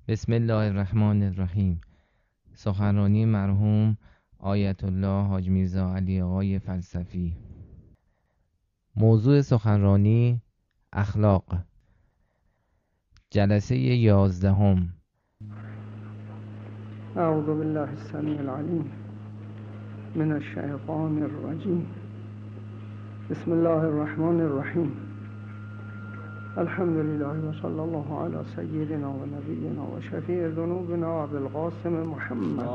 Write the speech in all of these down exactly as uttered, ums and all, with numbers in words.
بسم الله الرحمن الرحیم. سخنرانی مرحوم آیت الله حاج میرزا علی آقای فلسفی. موضوع سخنرانی اخلاق. جلسه یازدهم. اعوذ بالله السمیع العلیم من الشیطان الرجیم. بسم الله الرحمن الرحیم. الحمد لله و صلی الله علی سیدنا و نبینا و شفیع ذنوبنا و ابی القاسم محمد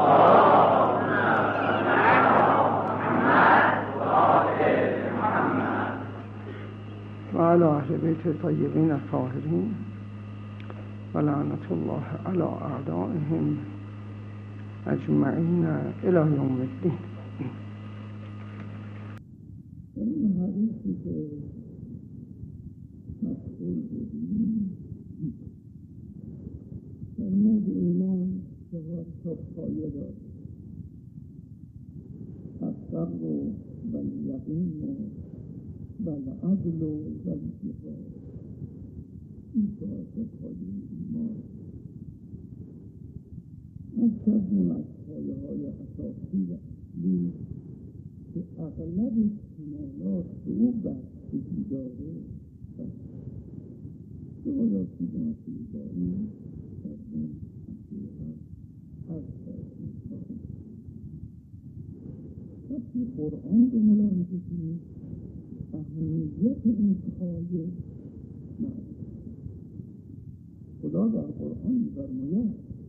و علی اهل بیت الطیبین الطاهرین و لعنت الله علی اعدائهم اجمعین الی یوم الدین. این حدیثی که مسئول بودیم فرمود ایمان چهار تا پایه دارد: الصبر و الیقین و العدل و الجهاد. این چهار تا پایه ایمان از کردیم از پایه های اساسی و اصلی که اغلب کمالات به او بستگی داره به آیاتی ناصری داری کردن حقیقت از کردن خواهیم. وقتی قرآن رو ملاحظه کنید اهمیت این پایه معلوم. خدا در قرآن می‌فرماید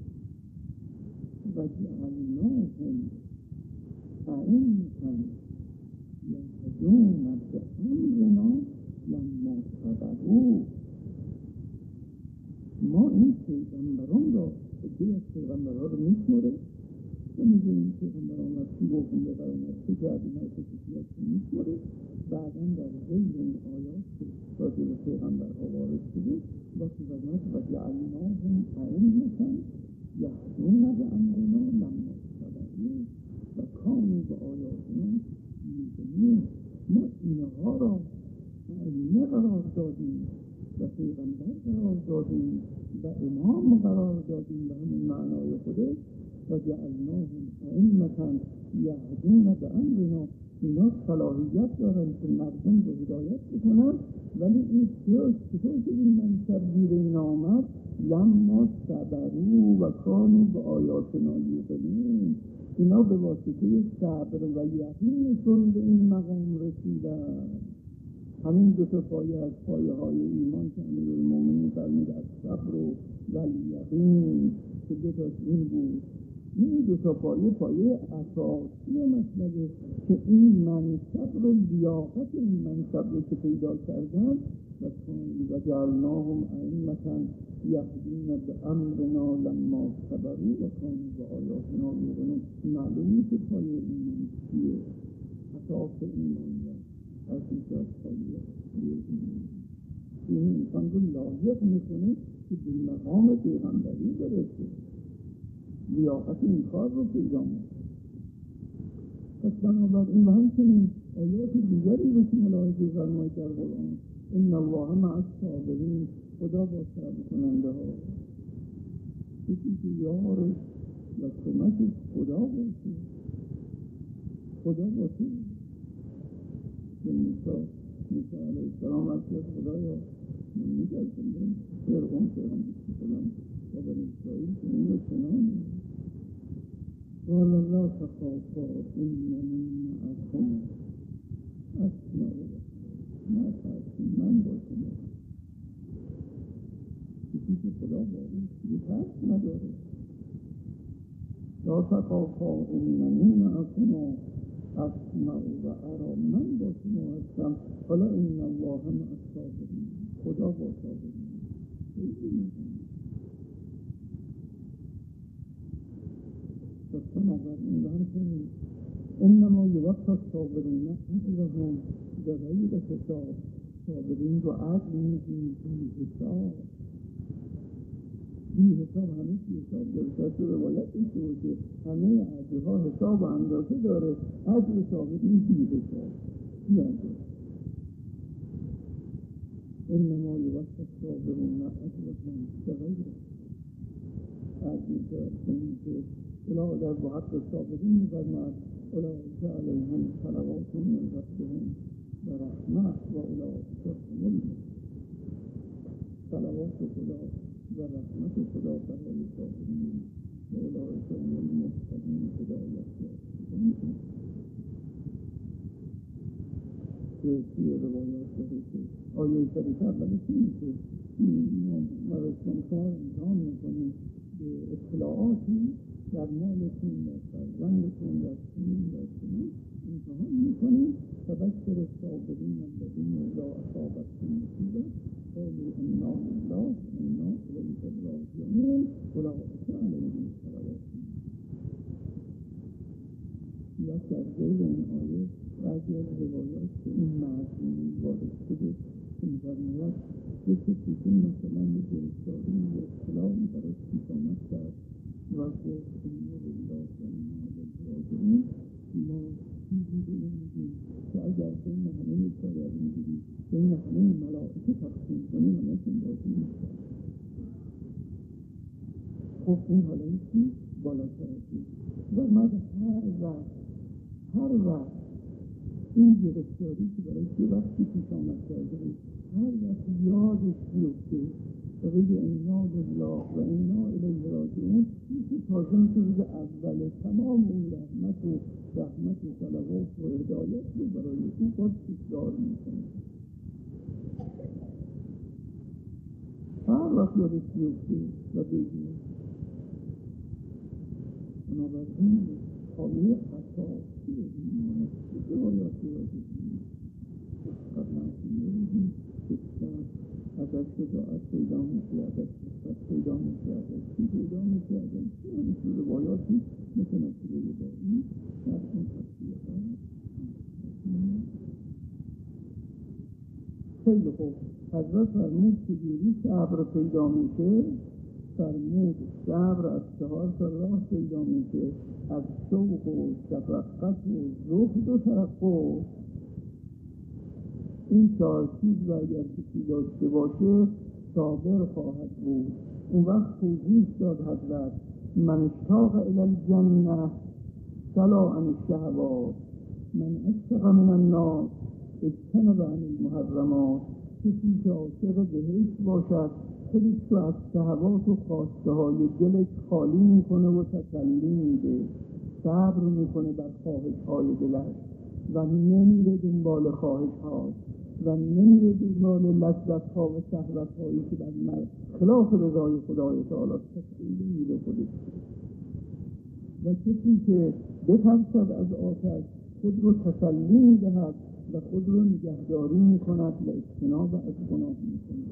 و جعلناهم ائمة یهدون بأمرنا لما صبروا. ما این پیغمبران را عده از پیغمبرها رو میشماره و میگه این پیغمبران از چی گفتن به برامد چه کردیم های خصوصیات رو میشماره. بعدا در ذیل این آیات که راجع به پیغمبرها وارد شده وقتی فرمود و جعلناهم ائمة یهدون بأمرنا لما صبروا و کانوا بآیاتنا یوقنون. ما اینها را ائمه قرار دادیم و پیغمبر قرار دادیم و امام قرار دادیم به همون معنای خودش. و جعلناهم ائمة یهدون بأمرنا. اینا صلاحیت دارن که مردم رو هدایت بکنن، ولی این چطور که این منصب گیر این آمد؟ لما صبروا و کانوا بآیاتنا یوقنون. اینا به واسطه صبر و یقینشون به این مقام رسیدن. همین دو تا پایه از پایه های ایمان که امیرالمومنین فرمود از صبر و یقین که دو تا این بود. این دو تا پایه پایه اساسی مسئله که این منصب رو لیاقت این منصب رو که پیدا کردن و جعلناهم ائمة یهدون بأمرنا لما صبروا و کانوا بآیاتنا یوقنون. معلومه که پایه ایمان چیه؟ اساس ایمان از این جاز پایه این انسان رو لایق میکنه که به مقام پیغمبری برسه، لیاقت این کار رو پیدا میکنه. پس بنابراین همچنین آیات دیگری رو که ملاحظه فرماید در قرآن: ان الله مع الصابرین. خدا با صبر کننده ها. کسی که یارش و کمکش خدا باشه، خدا باشه. که موسی موسی علیه السلام از خدایا من میگردم برم فرعون فرعون بکنم و بر اسرائیل که این رو کنانه. قال لا تخافا اننی معکم اسمع نه ترسیم من با شما. کسی که خدا باید یه ترس نداره. لا تخافا اننی معکم اسمع و ارا. من با شما هستم. حالا ان الله مع الصابرین. خدا با صابرین. پس نظر این به همچنین انما یوفی الصابرین اجرهم بغیر حساب. صابرین رو عدل میگیم بی حساب. بی حساب همه چی حساب داره. تو روایت این که همه عدلها حساب و اندازه داره. عدل صابرین بی حساب بی اندازه. انما یوفی الصابرین اجرهم بغیر حساب. اینجا که اولا در بحق صابرین می‌فرماید اولئک علیهم صلوات من ربهم و رحمه و اولئک هم المهتدون. صلوات خدا و رحمت خدا برای صابرین و اولئک هم المهتدون هدایت یافتگان. که توی روایات داره که آیه شریفه اولش اینه که ما رسول شما امتحان میکنیم به اطلاعاتی در مالتون، در فرزندتون، در سنین، در سنین امتحان میکنیم فبشر الصابرین الذین اذا اصابتهم مصیبة قالوا انا لله و انا الیه راجعون اولئک علیهم صلوات. یا در غیر این آیه بعضی از روایات که این معنی وارد شده که می‌فرماید یک کسی که مثلا یک گرفتاری یا اختلالی براش پیش آمد کرد و گفت انا لله و انا الیه راجعون، ما چیزی رو می‌گیم که اگر بین همه شاید می‌گیری بین همه ملائکه تقسیم کنیم همه‌شون راضی می‌شن. خب این حالا چی؟ بالاتر از این و ما هر وقت هر وقت این گرفتاری که برای که وقتی پیش آمد کرده هر وقت یادش بیفته و بگه انا لله و انا الیه راجعون، میشه تازه میشه روز اول تمام اون رحمت و رحمت و صلوات و هدایت رو برای او باز تکرار میکنه. هر وقت یادش بیفته و بگه. بنابراین حالیه اساسی ایمان است. روایاتی را بگیم قبلا کنیم بسیار ازش شجاعت پیدا میشه، ازش نسبت پیدا میشه، ازش چی پیدا میشه، ازش چی همچون روایاتی متناسبه با این در این تصویه ها. خیلی خوب. حضرت فرمود چجوری صبر پیدا میشه؟ فرمود صبر از چهار تا راه پیدا میشه، از شوق و شفقت و زهد و ترقب. این چهار چیز و اگر کسی داشته باشه صابر خواهد بود. اون وقت توضیح داد حضرت من اشتاق الی الجنه سلا عن الشهوات من اشتاق من الناس اجتنب عن المحرمات. کسی که عاشق بهشت باشد خودش رو از شهوات و خواسته های دلش خالی میکنه و تسلی میده، صبر میکنه بر خواهش های دلش و نمیره دنبال خواهش ها و نمیره دنبال لذت ها و شهوت هایی که در خلاف رضای خدای تعالی تسلی میده خودش. و کسی که بترسد از آتش خود رو تسلی میدهد و خود رو نگهداری میکند و اجتناب از گناه میکند.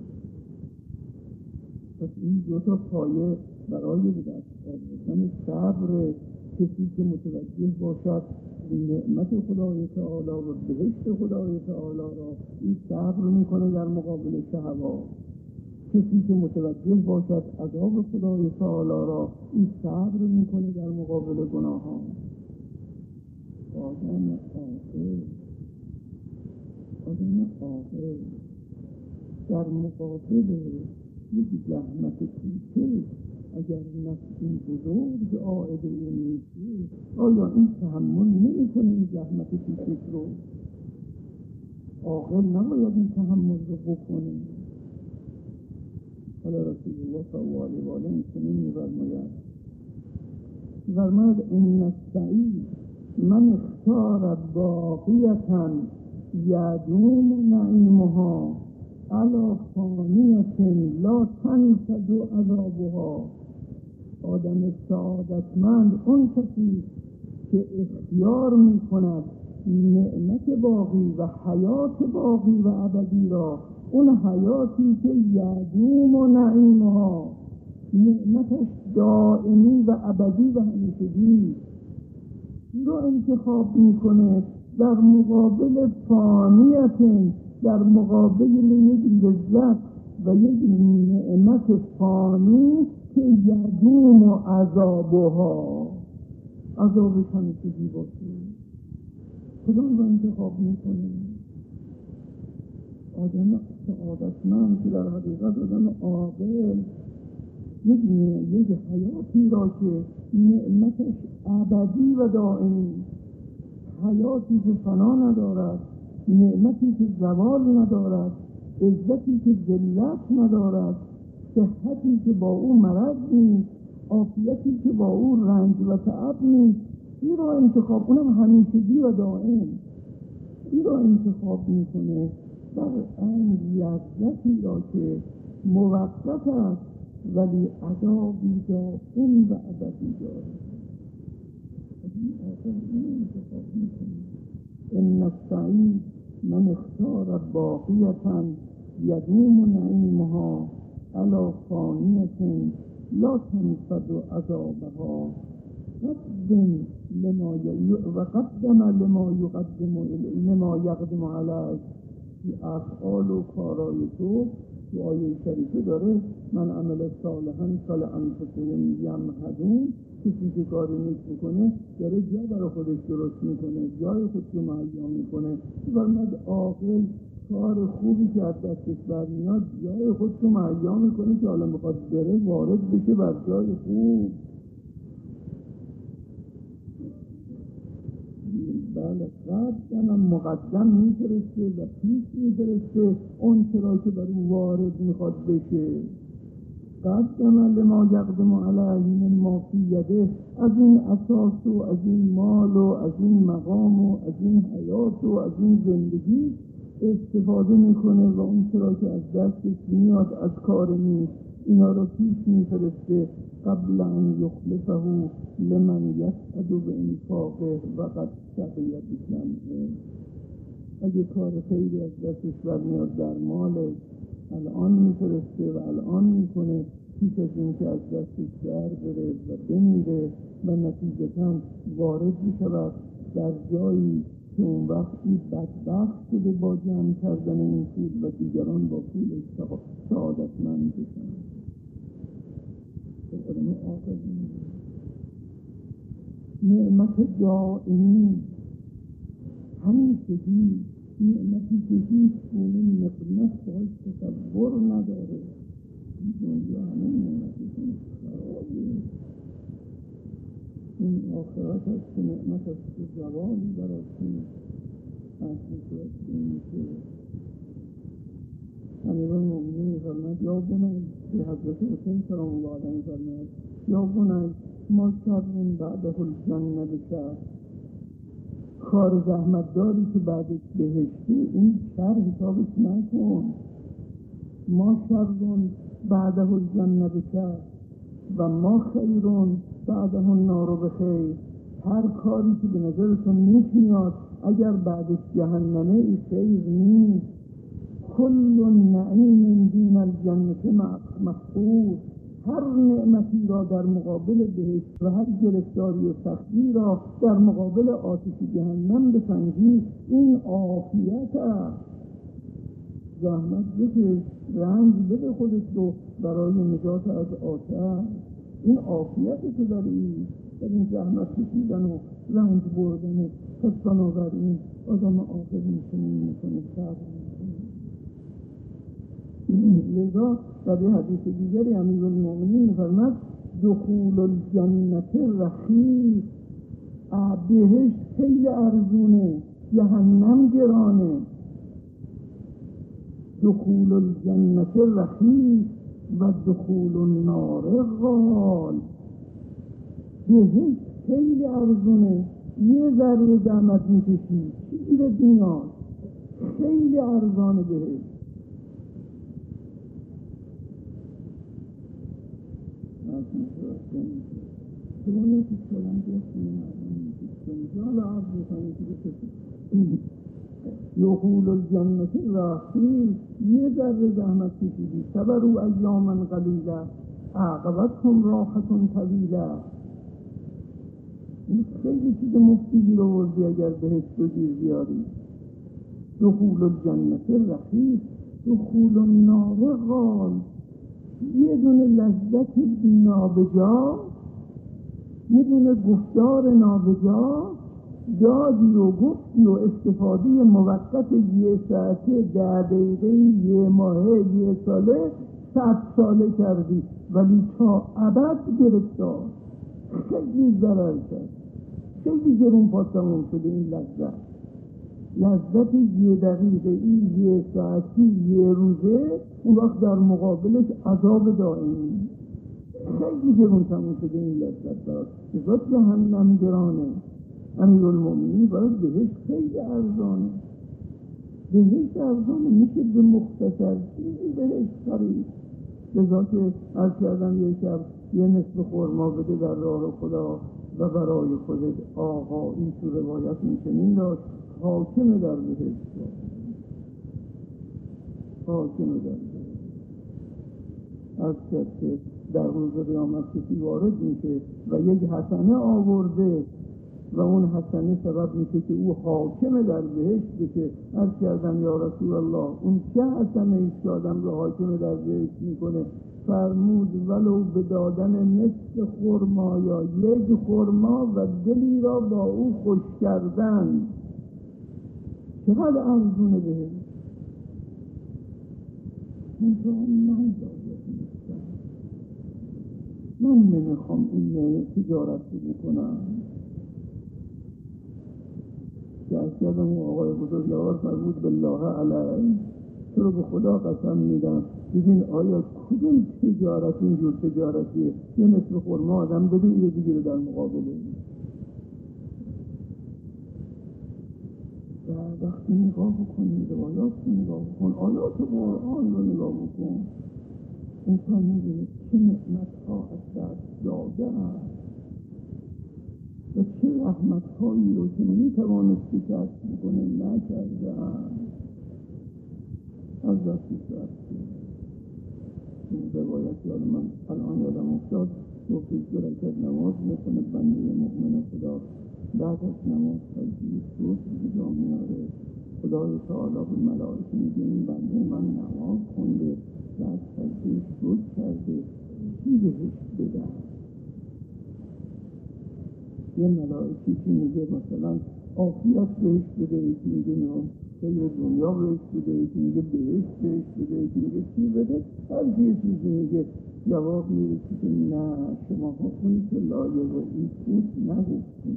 پس این دو تا پایه برای به دست آوردن صبر کسی که متوجه باشد نعمت خدای تعالی و بهشت خدای تعالی را، این صبر میکنه در مقابل شهوات. کسی که متوجه باشد عذاب خدای تعالی را، این صبر میکنه در مقابل گناهان. آدم عاقل آدم عاقل در مقابل یک زحمت کوچک اگر نفسی بزرگ عائد او میشه، آیا این تحمل نمی کنه این زحمت کوچک رو؟ عاقل نباید این تحمل رو بکنه. حالا رسول الله صلی الله علیه و آله چنین می‌فرماید فرماید ان السعید من اختار باقیة یدوم نعیمها علی فانیة لا تنفد عذابها. آدم سعادتمند اون کسی که اختیار می کند نعمت باقی و حیات باقی و ابدی را، اون حیاتی که یدوم و نعیمها نعمتش دائمی و ابدی و همیشگی رو انتخاب میکنه در مقابل فانیت، در مقابل یک لذت و یک نعمت فانی که یدوم و عذابها عذابش همیشگی باشه. کدام رو انتخاب میکنه؟ آدم سعادتمند که در حقیقت آدم عاقل یک یک حیاتی را که نعمتش ابدی و دائمی، حیاتی که فنا ندارد، نعمتی که زوال ندارد، عزتی که ذلت ندارد، صحتی که با او مرض نیست، عافیتی که با او رنج و تعب نیست، این را انتخاب، اونم همیشگی و دائم، این را انتخاب میکنه در این لذتی را که موقت است ولی عذابی دائم و ابدی دارد. این انتخاب میکنه. ان السعید من اختار باقیة یدوم نعیمها علی فانیة لا تنفد عذابها قدم لما ی... و قدم لما یقدم لما یقدم علیه. افعال و کارای تو تو آیه شریفه داره من عمل صالحا فلانفسهم یمهدون، کسی که کار نیک میکنه داره جا برای خودش درست میکنه، جای خودش رو مهیا میکنه. فرمود عاقل کار خوبی که از دستش برمیاد جای خودش رو مهیا میکنه که حالا میخواد بره وارد بشه بر جای خوب. بله قدم مقدم میفرسته و پیش میفرسته اون چرا که بر اون وارد میخواد بشه. قدم لما یقدم علیه ما فی یده، از این اساس و از این مال و از این مقام و از این حیات و از این زندگی استفاده میکنه و اون چرا که از دستش میاد از کار نیست اینا رو پیش میفرسته قبل ان یخلفه لمن یسعد بانفاقه و قد شقی بجمعه. اگه کار خیلی از دستش برمیاد در مالش الان میفرسته و الان میکنه پیش از این که از دستش در بره و بمیره و نتیجتاً وارد میشود در جایی که اون وقتی بدبخت شده با جمع کردن این پول و دیگران با پولش سعادتمند بشن. نعمت دائمی همیشگی، نعمتی که هیچ گونه نقمت باید تصور نداره. دنیا همه نعمتشون خرابه. این آخرت هست که نعمت هست که زوالی براشون اصلی شد. این که امیرالمومنین می‌فرماید یا بنی، به حضرت حسین سلام الله علیه می‌فرماید یا بنی ما شرون بعده الجنه بشر، کار زحمت داری که بعدش بهشتی این شر حسابش نکن. ما شرون بعده الجنه بشر و ما خیرون بعده النار بخیر، هر کاری که به نظرتون نیک میاد اگر بعدش جهنمه این خیر نیست. کل نعیم دون الجنه مفقود، هر نعمتی را در مقابل بهشت و هر گرفتاری و سختی را در مقابل آتش جهنم بسنجی این عافیت است. زحمت بکش، رنج بده خودت رو برای نجات از آتش، این عافیت تو داری در این زحمت کشیدن و رنج بردن. پس بنابراین آدم عاقل میتونه میکنه صبر میکنه. لذا در یه حدیث دیگری امیرالمومنین می‌فرماید دخول الجنه رخیص، بهشت خیلی ارزونه جهنم گرانه. دخول الجنه رخیص و دخول النار غال، بهشت خیلی ارزونه یه ذره زحمت میکشی چیزی دنیا خیلی ارزانه بهشت. شما که سلام بیستیم جال عرض بکنید دخول الجنه رخیص، یه ذره زحمت کشیدی صبروا ایاما قلیلا عاقبتهم راحة طویلة. این خیلی چیز مفتی گیر آوردی اگر بهشت رو گیر بیاری. دخول الجنه رخیص دخول النار غال، یه دونه لذت نابجا، یه دونه گفتار نابجا، دادی و گفتی و استفاده موقت یه ساعته، ده دقیقه، یه ماهه، یه ساله صد ساله کردی ولی تا ابد گرفتار. خیلی ضرر کرد، خیلی گرون پا تموم شده این لذت. لذت یه دقیقه این یه ساعتی یه روزه، اون وقت در مقابلش عذاب دائمی. خیلی گرون تموم شده این لذت برات. ازاد جهنم گرانه. امیرالمومنین برات بهش خیلی ارزانه. بهش ارزانه، میشه به مختصر چیزی بهش خرید. لذا که عرض کردم یه شب یه نصف خرما بده در راه خدا و برای خودت آقا. این تو روایت میکنین داشت حاکم در بهشت، حاکم در بهشت. از کرد که در روز قیامت کسی وارد میشه و یک حسنه آورده و اون حسنه سبب میشه که او حاکم در بهشت بشه. عرض کردم یا رسول الله اون چه حسنه ایست که آدم رو حاکم در بهشت میکنه؟ فرمود ولو به دادن نصف خرما یا یک خرما و دلی را با او خوش کردن. چقدر ارزونه بهشت. منطقه من داید نیستم، من نمیخوام این تجارت رو بکنم. که از کردم اون آقای بزرگوار فرمود بالله علیه، تو رو به خدا قسم میدم ببین آیا کدوم تجارت اینجور تجارتیه یه نصف خرما آدم بده اینو بگیره در مقابله. و وقتی نگاه بکنی روایات رو نگاه بکن، آیات قرآن رو نگاه بکن، انسان می‌بینه چه نعمت‌ها از دست داده است و چه رحمت‌هایی رو که می‌توانستی کسب بکنه نکرده است. از دستش رفته. این روایت یاد من الان یادم افتاد، گفت دو رکعت نماز میکنه بنده مؤمن خدا، بعد از نماز تسبیح صبح به جا میاره. خدای تعالی به ملائکه میگه این بنده من نماز خونده، بعد تسبیح صبح کرده، چی بهش بدم؟ یه ملائکی که میگه مثلا عافیت بهش بده، یکی میگه نه خیر دنیا بهش بده، یکی میگه بهش بهش بده، یکی میگه چی بده، هر یه چیزی میگه. جواب میرسی که نه، شما ها اون که لایق این بود نگفتیم.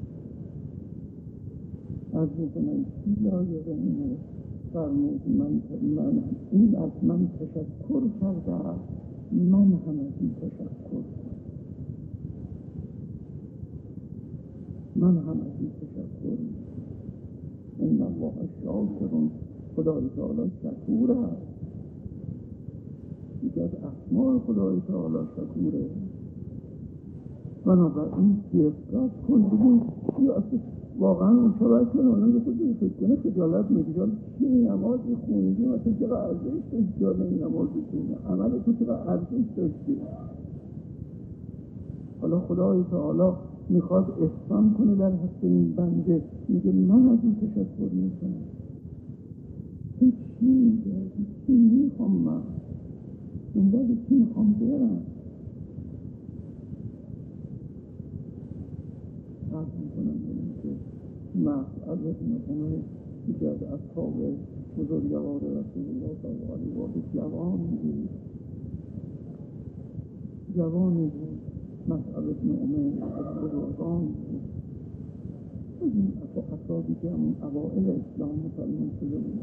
از میکنم چی لایق اینه؟ فرمود من من این از من تشکر کرده، من هم از این تشکر من هم از این تشکر این الله شاکرون. خدای تعالی شکور است. یکی از اسماء خدای تعالی شکوره. بنابراین دقت کن ببین چی اصلا واقعا اون شبه که آنم به خود فکر کنه خجالت میکشه. چی نمازی خوندی مثلا چقدر ارزش داشتی؟ یا این نمازی خوندی عمل تو چقدر ارزش داشتی؟ حالا خدای تعالی میخواد احسان کنه در حق این بنده، میگه من از این تشکر میکنم. چی میگه؟ چی میخوام من؟ دنبال چی میخوام برم؟ عرض میکنم بودیم که مسعد بن عمیر یکی از اصحاب بزرگوار رسول الله صلی الله علیه و آله جوان بود جوانی بود مسعد بن عمیر از بزرگان بود، از این افرادی که همون اوائل اسلام مسلمان شده بود.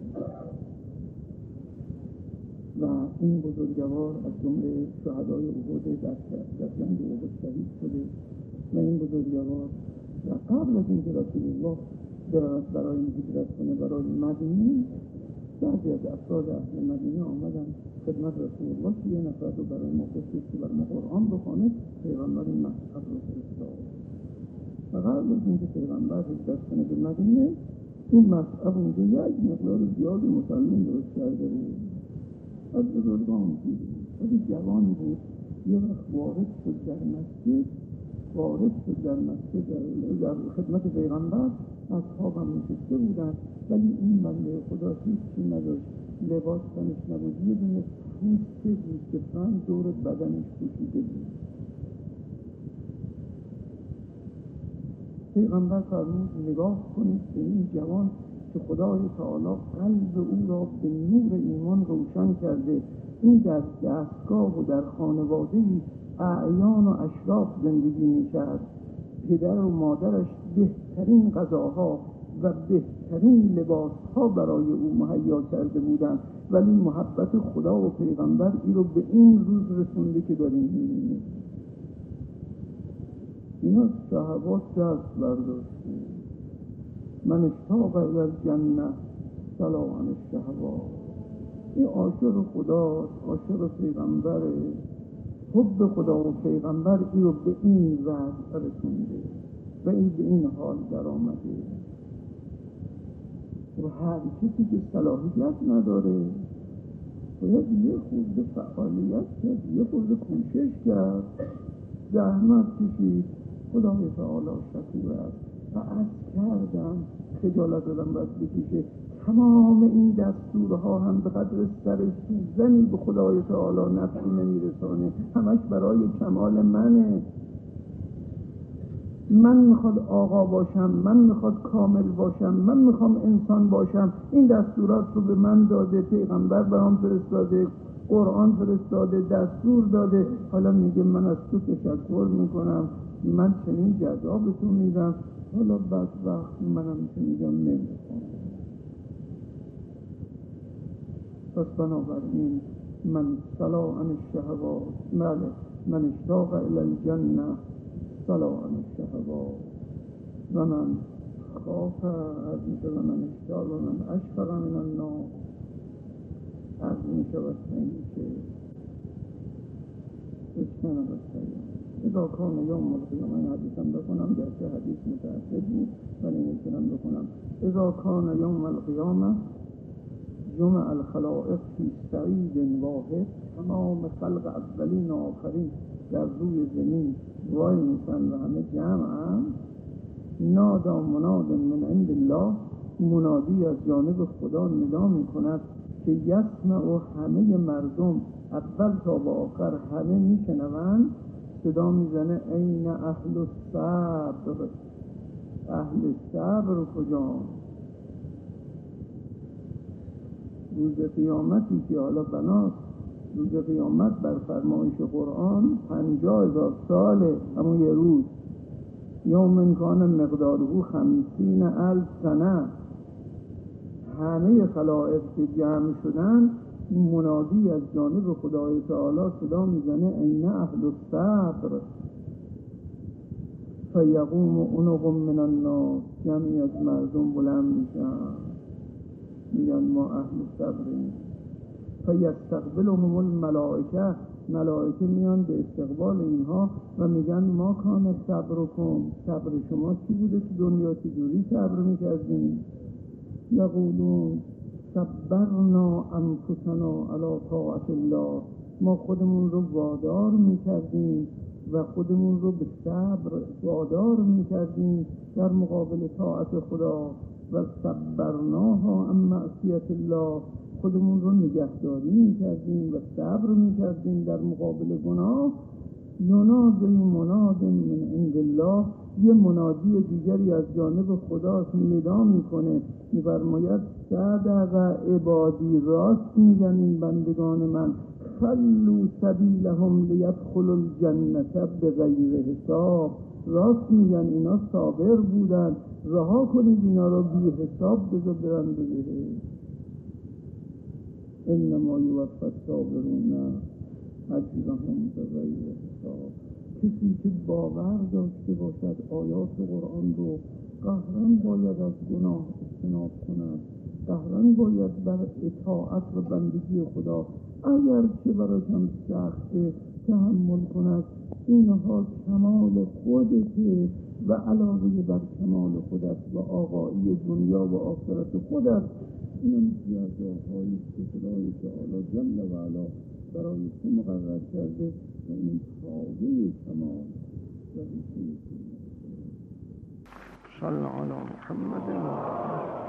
و این بزرگوار از جمله شهدای احد در جنگ احد شهید شده. و این بزرگوار و قبل از اینکه رسول الله برای هجرت کنه برای مدینه، بعضی از افراد اهل مدینه آمدن خدمت رسول الله که یه نفر رو برای ما بفرست که برای ما قرآن بخونه. پیغمبر این مسعد رو فرستاد و قبل از اینکه پیغمبر هجرت کنه به مدینه، این مسعد اونجا یک مقدار زیادی مسلمان درست کرده بود. از بزرگان بود، ولی جوان بود. یه وقت وارد شد در مسجد وارد شد در مسجد در خدمت پیغمبر. اصحاب هم نشسته بودن ولی این بنده خدا هیچی نداشت، لباس تنش نبود، یه دونه پوست گوسفند دور بدنش پوشیده بود. پیغمبر فرمود نگاه کنید به این جوان که خدای تعالی قلب او را به نور ایمان روشن کرده این در دستگاه و در خانواده‌ای اعیان و اشراف زندگی می‌کرد. پدر و مادرش بهترین غذاها و بهترین لباسها برای او مهیا کرده بودند، ولی محبت خدا و پیغمبر این رو به این روز رسونده که داریم می‌بینیم. اینا شهوات دست برداشته. من اشتاق الی الجنه صلا عن الشهوات. این عاشق خدا، عاشق پیغمبره. حب خدا و پیغمبر این رو به این وضع رسونده و این به این حال در آمده. و هر کسی که صلاحیت نداره باید یه خورده فعالیت کرد، یه خورده کوشش کرد، زحمت کشید. خدای تعالی شکور است و از کردم خجالت دادم باید بکشه. تمام این دستورها هم به قدر سر سوزنی به خدای تعالی نفعی نمیرسانه، همش برای کمال منه. من میخواد آقا باشم، من میخواد کامل باشم، من میخوام انسان باشم. این دستورات رو به من داده، پیغمبر برام فرستاده، قرآن فرستاده، دستور داده. حالا میگه من از تو تشکر میکنم، من چنین جزا به تو میدم. حالا بعد وقت منم که میگم نمیخوام. پس بنابراین من صلا عن الشهوات، بله من اشتاق الی الجنه صلا عن الشهوات و من خاف از میشه و من اشتاق و من اشفق من النار از میشه و میشه اشتنه بسید اذا کان یوم القیامه. این حدیث هم بکنم گرچه حدیث متعدد بود ولی میتونم بکنم. اذا کان یوم القیامه جمع الخلائق فی صعید واحد. تمام خلق اولین و آخرین در روی زمین وای میسن و همه جمع هم. نادا مناد من عند الله. منادی از جانب خدا ندا میکند که یسمع و همه مردم اول تا به آخر همه میشنوند. صدا میزنه این اهل الصبر. اهل صبر کجا؟ روز قیامتی که حالا بناست روز قیامت بر فرمایش قرآن پنجاه هزار ساله، همون یه روز. یوم کان مقداره خمسین الف سنه. همه خلائق که جمع شدن منادی از جانب خدای تعالی صدا میزنه این اهل الصبر. فیقوم عنق من الناس. جمعی از مردم بلند میشن میگن ما اهل صبریم. فیستقبلهم الملائکه. ملائکه میان به استقبال اینها و میگن ما کان صبرکم. صبر شما چی بوده تو دنیا؟ چجوری صبر میکردین؟ یقولون صبرنا انفسنا علی طاعت الله. ما خودمون رو وادار میکردیم و خودمون رو به صبر وادار میکردیم در مقابل طاعت خدا. و صبرناها عن معصیت الله. خودمون رو نگهداری میکردیم و صبر میکردیم در مقابل گناه. ینادی مناد من عند الله. یه منادی دیگری از جانب خداست ندا میکنه، میفرماید صدق عبادی. راست میگن این بندگان من. خلوا سبیلهم لیدخلوا الجنه بغیر حساب. راست میگن اینا صابر بودن، رها کنید اینا رو بی حساب بذار برن به بهشت. انما یوفی الصابرون اجرهم بغیر حساب. کسی که باور داشته باشد آیات قرآن رو قهرن باید از گناه اجتناب کند، قهرن باید بر اطاعت و بندگی خدا اگر چه براش هم سخته تحمل کند. اینها کمال خودته و علاوه بر کمال خودت و آقایی دنیا و آخرت خودت. این جزاهایی که خدای تعالی جل و علا برای تو مقرر کرده و این تابع کمال و ریشه. صلی علی محمد و